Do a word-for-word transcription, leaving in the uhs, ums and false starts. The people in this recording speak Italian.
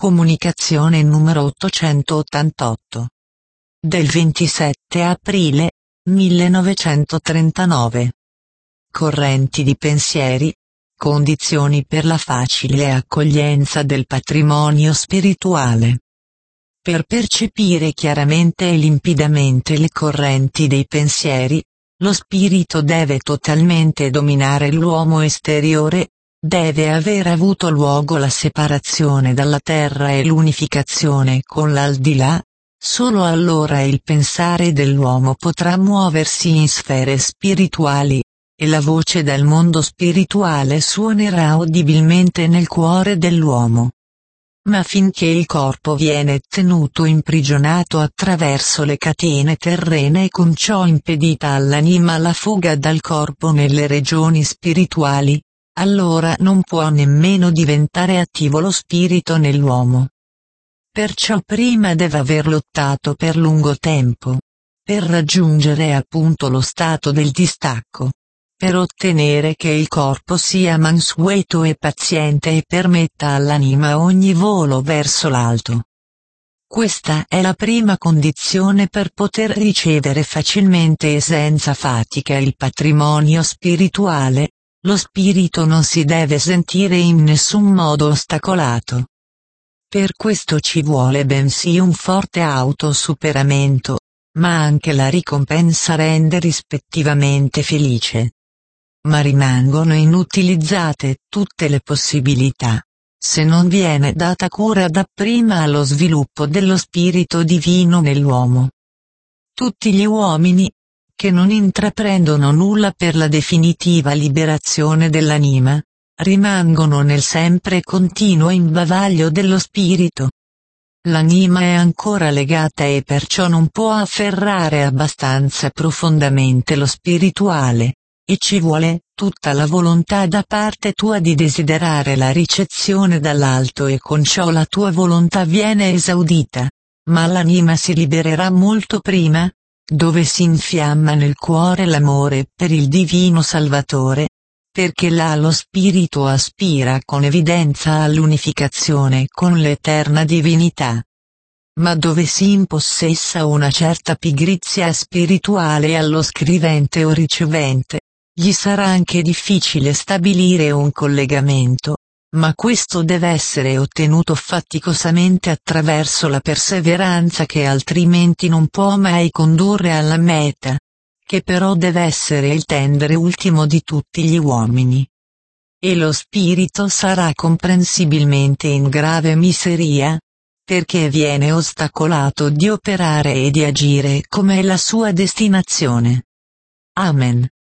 Comunicazione numero ottocentottantotto. Del ventisette aprile millenovecentotrentanove. Correnti di pensieri, condizioni per la facile accoglienza del patrimonio spirituale. Per percepire chiaramente e limpidamente le correnti dei pensieri, lo spirito deve totalmente dominare l'uomo esteriore, deve aver avuto luogo la separazione dalla terra e l'unificazione con l'aldilà. Solo allora il pensare dell'uomo potrà muoversi in sfere spirituali, e la voce dal mondo spirituale suonerà udibilmente nel cuore dell'uomo. Ma finché il corpo viene tenuto imprigionato attraverso le catene terrene e con ciò impedita all'anima la fuga dal corpo nelle regioni spirituali, allora non può nemmeno diventare attivo lo spirito nell'uomo. Perciò prima deve aver lottato per lungo tempo, per raggiungere appunto lo stato del distacco, per ottenere che il corpo sia mansueto e paziente e permetta all'anima ogni volo verso l'alto. Questa è la prima condizione per poter ricevere facilmente e senza fatica il patrimonio spirituale. Lo spirito non si deve sentire in nessun modo ostacolato. Per questo ci vuole bensì un forte autosuperamento, ma anche la ricompensa rende rispettivamente felice. Ma rimangono inutilizzate tutte le possibilità, se non viene data cura dapprima allo sviluppo dello spirito divino nell'uomo. Tutti gli uomini, che non intraprendono nulla per la definitiva liberazione dell'anima, rimangono nel sempre continuo imbavaglio dello spirito. L'anima è ancora legata e perciò non può afferrare abbastanza profondamente lo spirituale, e ci vuole tutta la volontà da parte tua di desiderare la ricezione dall'alto e con ciò la tua volontà viene esaudita, ma l'anima si libererà molto prima, dove si infiamma nel cuore l'amore per il divino Salvatore, perché là lo spirito aspira con evidenza all'unificazione con l'eterna divinità. Ma dove si impossessa una certa pigrizia spirituale allo scrivente o ricevente, gli sarà anche difficile stabilire un collegamento, ma questo deve essere ottenuto faticosamente attraverso la perseveranza che altrimenti non può mai condurre alla meta, che però deve essere il tendere ultimo di tutti gli uomini. E lo spirito sarà comprensibilmente in grave miseria, perché viene ostacolato di operare e di agire come è la sua destinazione. Amen.